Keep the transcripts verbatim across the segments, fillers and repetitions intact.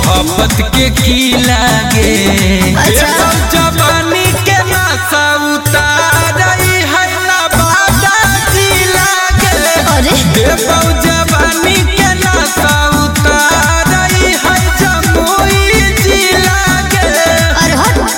मोहब्बत के की लागे। अच्छा जवानी के नशा उतारई है ना बादा की लागे। अरे देवो जवानी के नशा उतारई है जमुई जी लागे। अरे हट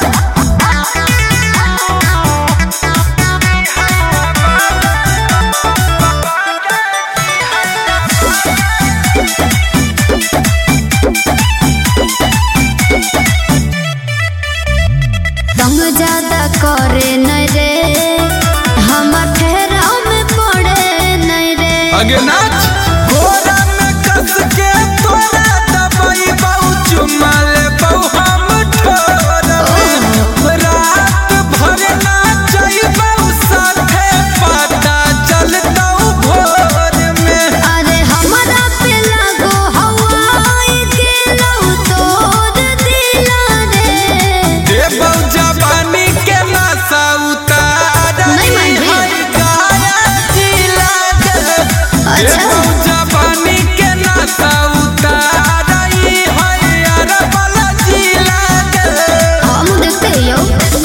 ज्यादा करे नहीं रे हम ठहराव में पड़े नहीं रे। आगे नाच गोरा में कस के तोरा दबाई बहु चुमा ले बहु हम ठोर रात भर नाचई बहु साथे पता चलता भोर में। अरे हमारा पे लगो हवाई गेलौ तोर दिला रे। देवो जवानी के नशा उतारई है गाया जी लागे। देवो जवानी के नशा उतारई है अरबल जी लागे। हम देखते हो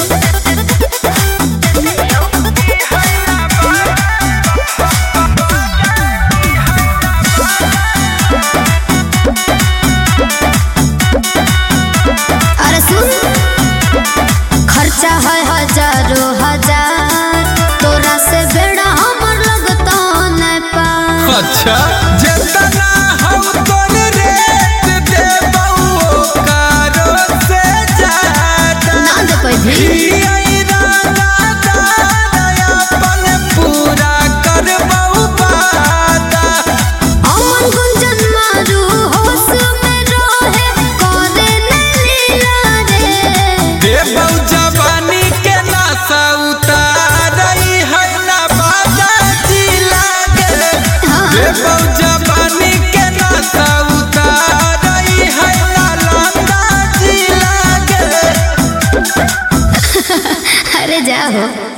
अरे सुन खर्चा है हजारों हजार तोरा से बेड़ा हमर लगता न पा। अच्छा जितना हम तोर रेट देबौ कारो से ज्यादा ना दे पैभी ई राना दाया अपन पूरा करबौ वादा। अमन गुंजन मारू होश में रहे करे न लीला रे। देवौ जवानी के नशा उतारई है ना बाजा जी लागे। देवौ जवानी के नशा उतारई है ना लंदा जी लागे। अरे जाओ।